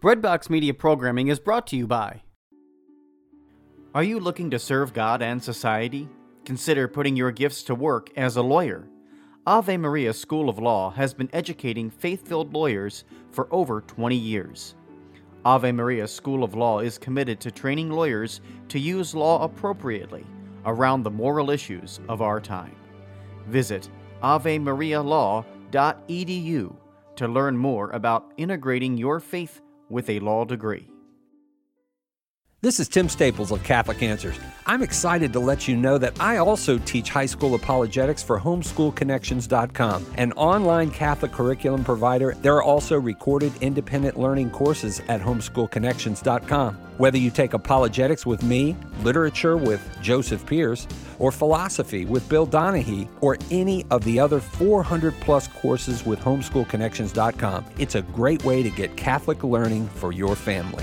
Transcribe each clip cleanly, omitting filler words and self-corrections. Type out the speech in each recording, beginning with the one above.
Breadbox Media programming is brought to you by... Are you looking to serve God and society? Consider putting your gifts to work as a lawyer. Ave Maria School of Law has been educating faith-filled lawyers for over 20 years. Ave Maria School of Law is committed to training lawyers to use law appropriately around the moral issues of our time. Visit avemarialaw.edu to learn more about integrating your faith with a law degree. This is Tim Staples of Catholic Answers. I'm excited to let you know that I also teach high school apologetics for homeschoolconnections.com, an online Catholic curriculum provider. There are also recorded independent learning courses at homeschoolconnections.com. Whether you take apologetics with me, literature with Joseph Pierce, or philosophy with Bill Donahue, or any of the other 400-plus courses with homeschoolconnections.com, it's a great way to get Catholic learning for your family.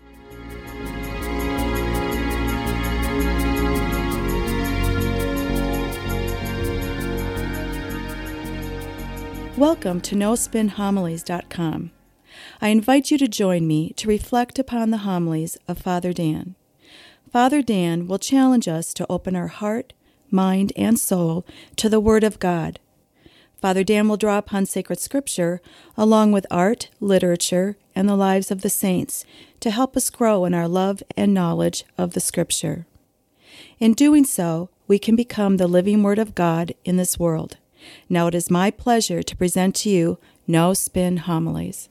Welcome to NoSpinHomilies.com. I invite you to join me to reflect upon the homilies of Father Dan. Father Dan will challenge us to open our heart, mind, and soul to the Word of God. Father Dan will draw upon sacred scripture along with art, literature, and the lives of the saints to help us grow in our love and knowledge of the scripture. In doing so, we can become the living Word of God in this world. Now it is my pleasure to present to you No Spin Homilies.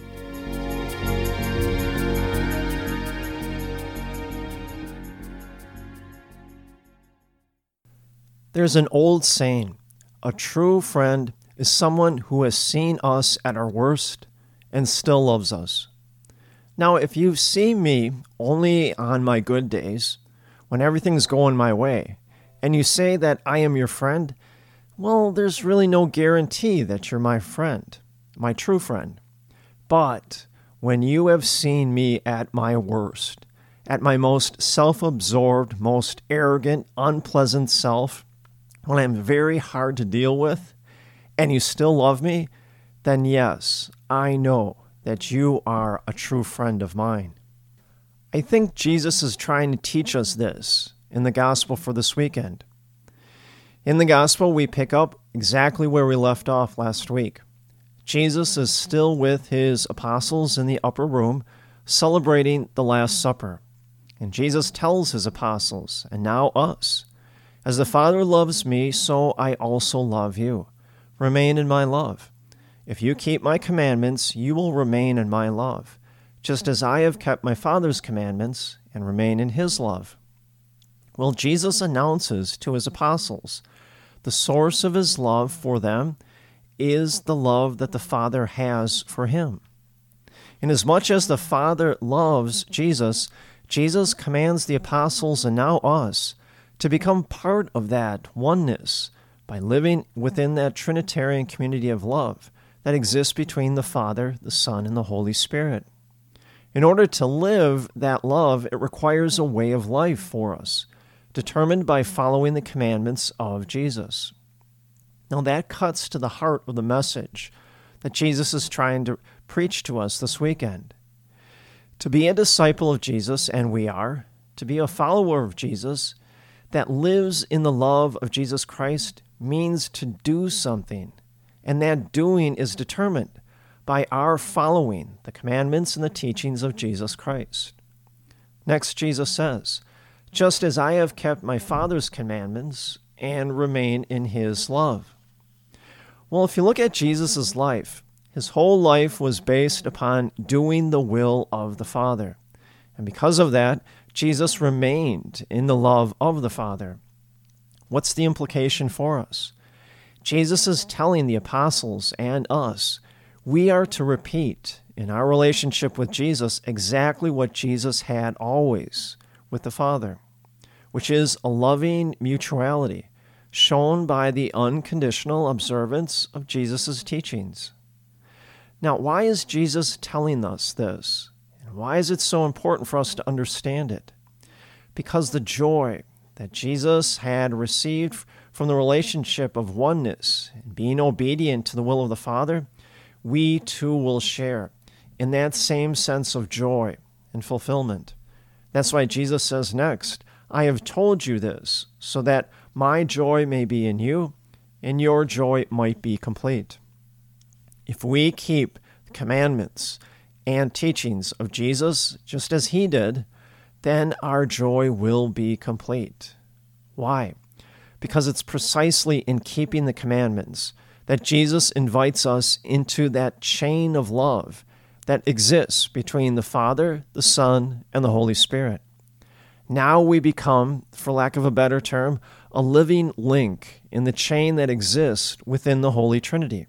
There's an old saying, a true friend is someone who has seen us at our worst and still loves us. Now, if you've seen me only on my good days, when everything's going my way, and you say that I am your friend, well, there's really no guarantee that you're my friend, my true friend. But when you have seen me at my worst, at my most self-absorbed, most arrogant, unpleasant self, when I'm very hard to deal with, and you still love me, then yes, I know that you are a true friend of mine. I think Jesus is trying to teach us this in the gospel for this weekend. In the gospel, we pick up exactly where we left off last week. Jesus is still with his apostles in the upper room, celebrating the Last Supper. And Jesus tells his apostles, and now us, as the Father loves me, so I also love you. Remain in my love. If you keep my commandments, you will remain in my love, just as I have kept my Father's commandments and remain in his love. Well, Jesus announces to his apostles, the source of his love for them is the love that the Father has for him. Inasmuch as the Father loves Jesus, Jesus commands the apostles and now us to become part of that oneness by living within that Trinitarian community of love that exists between the Father, the Son, and the Holy Spirit. In order to live that love, it requires a way of life for us, determined by following the commandments of Jesus. Now that cuts to the heart of the message that Jesus is trying to preach to us this weekend. To be a disciple of Jesus, and we are, to be a follower of Jesus that lives in the love of Jesus Christ means to do something, and that doing is determined by our following the commandments and the teachings of Jesus Christ. Next, Jesus says, just as I have kept my Father's commandments and remain in his love. Well, if you look at Jesus' life, his whole life was based upon doing the will of the Father. And because of that, Jesus remained in the love of the Father. What's the implication for us? Jesus is telling the apostles and us, we are to repeat in our relationship with Jesus exactly what Jesus had always with the Father, which is a loving mutuality shown by the unconditional observance of Jesus' teachings. Now, why is Jesus telling us this? And why is it so important for us to understand it? Because the joy that Jesus had received from the relationship of oneness and being obedient to the will of the Father, we too will share in that same sense of joy and fulfillment. That's why Jesus says next, I have told you this, so that my joy may be in you, and your joy might be complete. If we keep the commandments and teachings of Jesus, just as he did, then our joy will be complete. Why? Because it's precisely in keeping the commandments that Jesus invites us into that chain of love that exists between the Father, the Son, and the Holy Spirit. Now we become, for lack of a better term, a living link in the chain that exists within the Holy Trinity.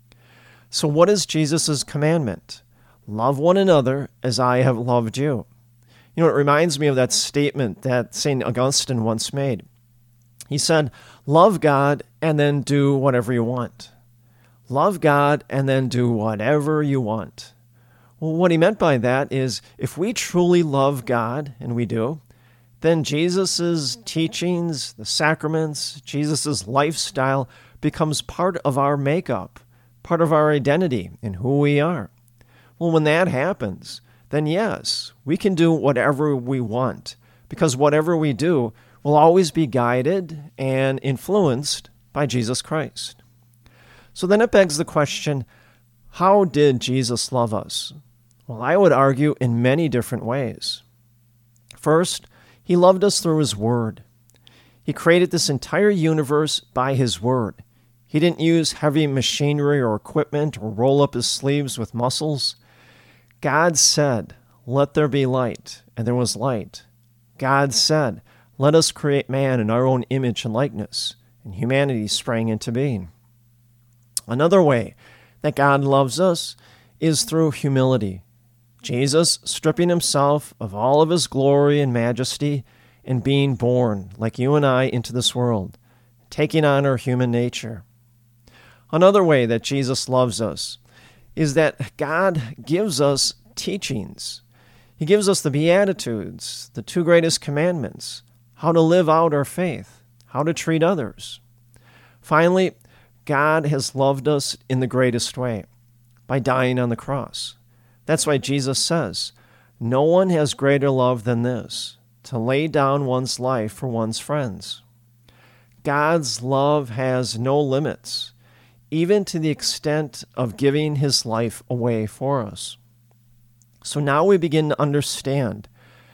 So what is Jesus' commandment? Love one another as I have loved you. You know, it reminds me of that statement that St. Augustine once made. He said, love God and then do whatever you want. Love God and then do whatever you want. Well, what he meant by that is if we truly love God, and we do, then Jesus' teachings, the sacraments, Jesus' lifestyle becomes part of our makeup, part of our identity and who we are. Well, when that happens, then yes, we can do whatever we want, because whatever we do will always be guided and influenced by Jesus Christ. So then it begs the question, how did Jesus love us? Well, I would argue in many different ways. First, he loved us through his word. He created this entire universe by his word. He didn't use heavy machinery or equipment or roll up his sleeves with muscles. God said, let there be light, and there was light. God said, let us create man in our own image and likeness, and humanity sprang into being. Another way that God loves us is through humility. Jesus stripping himself of all of his glory and majesty and being born, like you and I, into this world, taking on our human nature. Another way that Jesus loves us is that God gives us teachings. He gives us the Beatitudes, the two greatest commandments, how to live out our faith, how to treat others. Finally, God has loved us in the greatest way, by dying on the cross. That's why Jesus says, no one has greater love than this, to lay down one's life for one's friends. God's love has no limits, even to the extent of giving his life away for us. So now we begin to understand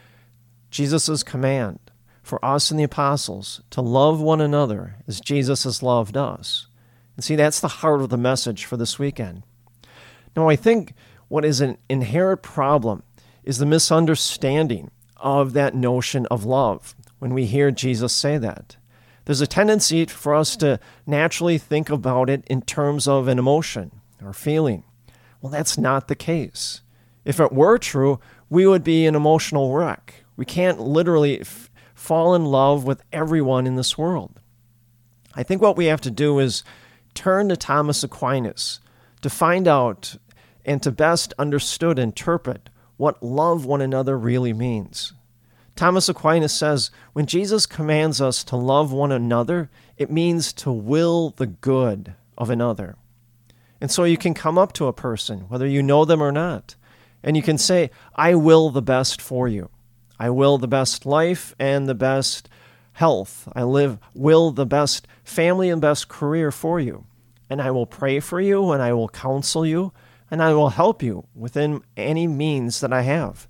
Jesus' command for us and the apostles to love one another as Jesus has loved us. And see, that's the heart of the message for this weekend. Now, I think what is an inherent problem is the misunderstanding of that notion of love when we hear Jesus say that. There's a tendency for us to naturally think about it in terms of an emotion or feeling. Well, that's not the case. If it were true, we would be an emotional wreck. We can't literally fall in love with everyone in this world. I think what we have to do is turn to Thomas Aquinas to find out and to best understood and interpret what love one another really means. Thomas Aquinas says, when Jesus commands us to love one another, it means to will the good of another. And so you can come up to a person, whether you know them or not, and you can say, I will the best for you. I will the best life and the best health. I will the best family and best career for you. And I will pray for you, and I will counsel you, and I will help you within any means that I have.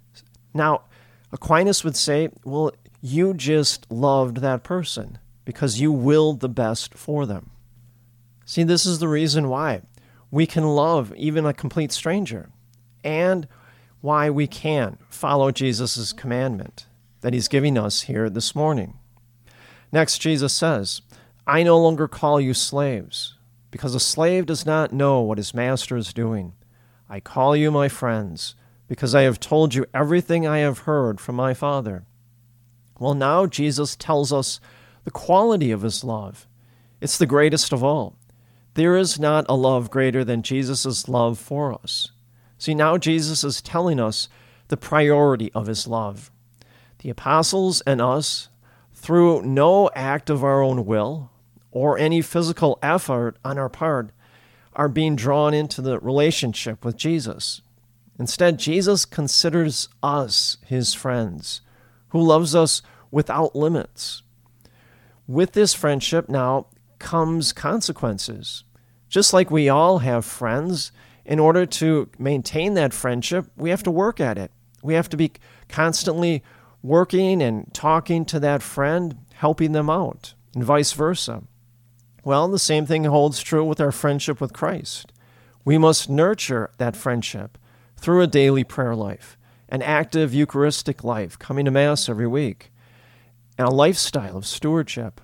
Now, Aquinas would say, well, you just loved that person because you willed the best for them. See, this is the reason why we can love even a complete stranger, and why we can follow Jesus' commandment that he's giving us here this morning. Next, Jesus says, I no longer call you slaves, because a slave does not know what his master is doing. I call you my friends, because I have told you everything I have heard from my Father. Well, now Jesus tells us the quality of his love. It's the greatest of all. There is not a love greater than Jesus' love for us. See, now Jesus is telling us the priority of his love. The apostles and us, through no act of our own will or any physical effort on our part, are being drawn into the relationship with Jesus. Instead, Jesus considers us his friends, who loves us without limits. With this friendship now comes consequences. Just like we all have friends, in order to maintain that friendship, we have to work at it. We have to be constantly working and talking to that friend, helping them out, and vice versa. Well, the same thing holds true with our friendship with Christ. We must nurture that friendship through a daily prayer life, an active Eucharistic life, coming to Mass every week, and a lifestyle of stewardship.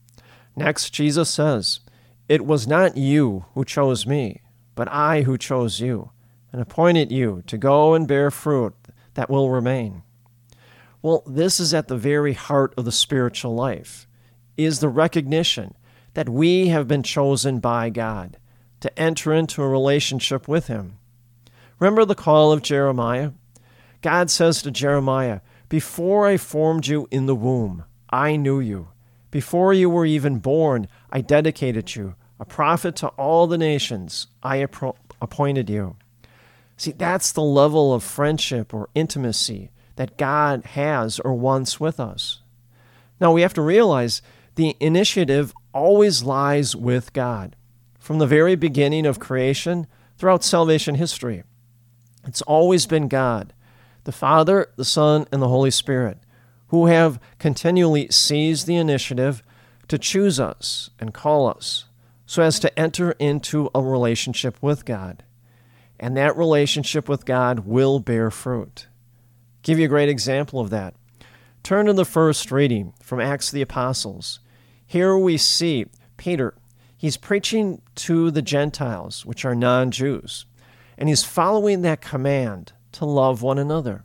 Next, Jesus says, "It was not you who chose me, but I who chose you, and appointed you to go and bear fruit that will remain." Well, this is at the very heart of the spiritual life, is the recognition that we have been chosen by God to enter into a relationship with him. Remember the call of Jeremiah? God says to Jeremiah, "Before I formed you in the womb, I knew you. Before you were even born, I dedicated you. A prophet to all the nations, I appointed you." See, that's the level of friendship or intimacy that God has or wants with us. Now, we have to realize the initiative always lies with God. From the very beginning of creation throughout salvation history, it's always been God, the Father, the Son, and the Holy Spirit, who have continually seized the initiative to choose us and call us so as to enter into a relationship with God. And that relationship with God will bear fruit. Give you a great example of that. Turn to the first reading from Acts of the Apostles. Here we see Peter. He's preaching to the Gentiles, which are non-Jews, and he's following that command to love one another.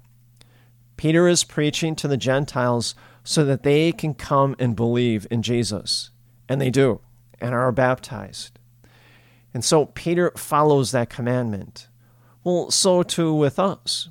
Peter is preaching to the Gentiles so that they can come and believe in Jesus, and they do, and are baptized. And so Peter follows that commandment. Well, so too with us.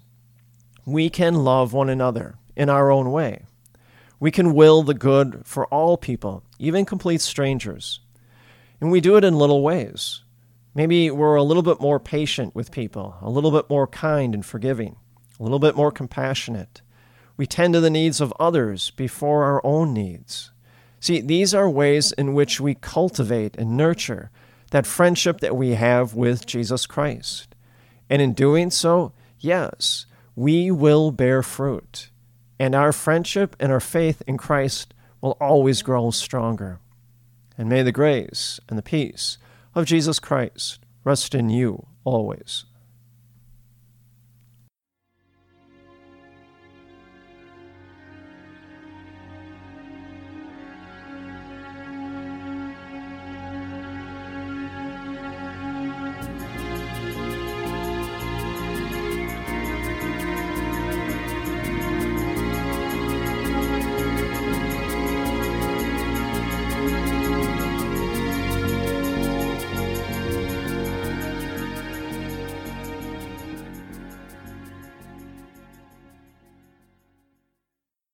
We can love one another in our own way. We can will the good for all people, even complete strangers. And we do it in little ways. Maybe we're a little bit more patient with people, a little bit more kind and forgiving, a little bit more compassionate. We tend to the needs of others before our own needs. See, these are ways in which we cultivate and nurture that friendship that we have with Jesus Christ. And in doing so, yes, we will bear fruit. And our friendship and our faith in Christ will always grow stronger. And may the grace and the peace of Jesus Christ rest in you always.